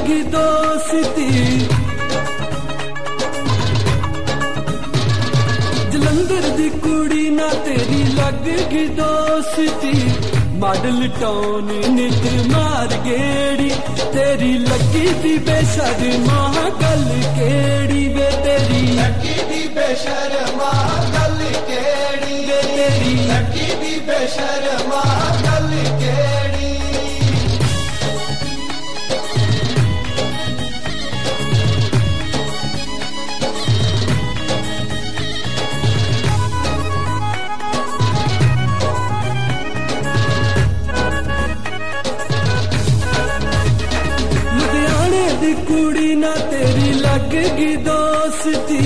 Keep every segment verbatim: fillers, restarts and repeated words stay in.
लगेगी दोस्ती, जलंधर दी कुड़ी ना तेरी लगेगी दोस्ती, मॉडल टाउन नित मार गेड़ी, तेरी लगी दी बेशर्मा गल केड़ी वे, तेरी लगी दी बेशर्मा गल केड़ी वे, तेरी लगी दी बेशर्मा गल केड़ी। कुड़ी ना तेरी लगेगी दोस्ती,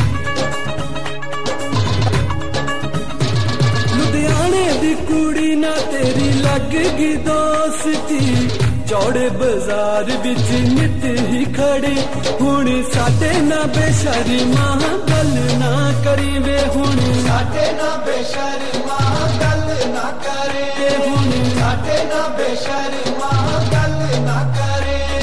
लुधियाने दी कुड़ी ना तेरी लगेगी दोस्ती, चौड़े बाजार बिच नित ही खड़े, हुण साडे ना बेशर्मा गल ना करी वे, हुण साडे ना बेशर्मा गल ना करे, हुण साडे ना बेशर्मा गल ना करे।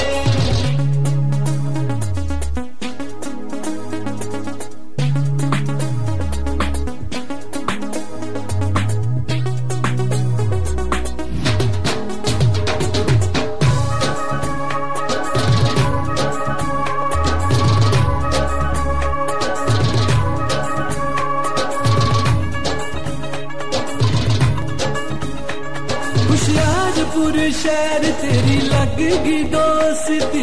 हुशियारपुर शहर तेरी लगेगी दोस्ती,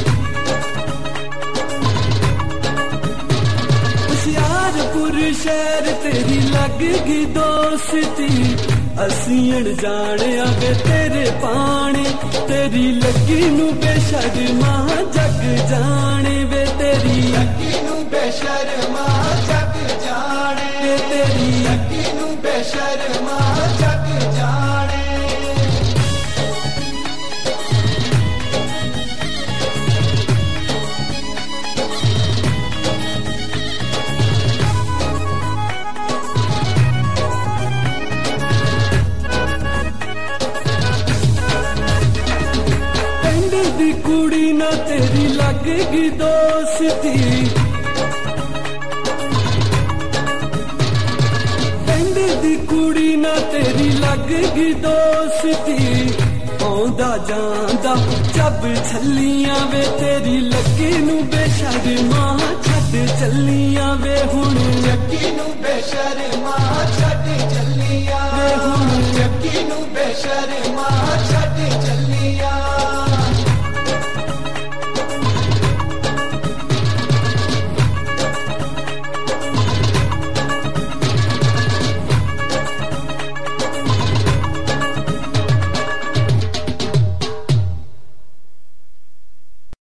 हुशियारपुर शहर तेरी लगेगी दोस्ती, असी अनजाने आगे तेरे पाने, तेरी लगी नू बेशर्मा जग जाने वे, तेरी लगी नू बेशर्मा जग जाने वे, तेरी लगी नू बेशर्मा जग जाने। दी कुड़ी ना तेरी लगेगी दोस्ती, पिंड दी कुड़ी ना तेरी लगेगी दोस्ती, आंदा जांदा जब छलियां वे, तेरी लगी नू बेशर्मा छड्ड चलियां वे, हुण लगी नू बेशर्मा छड्ड चलियां वे, हुण लगी नू बेशर्मा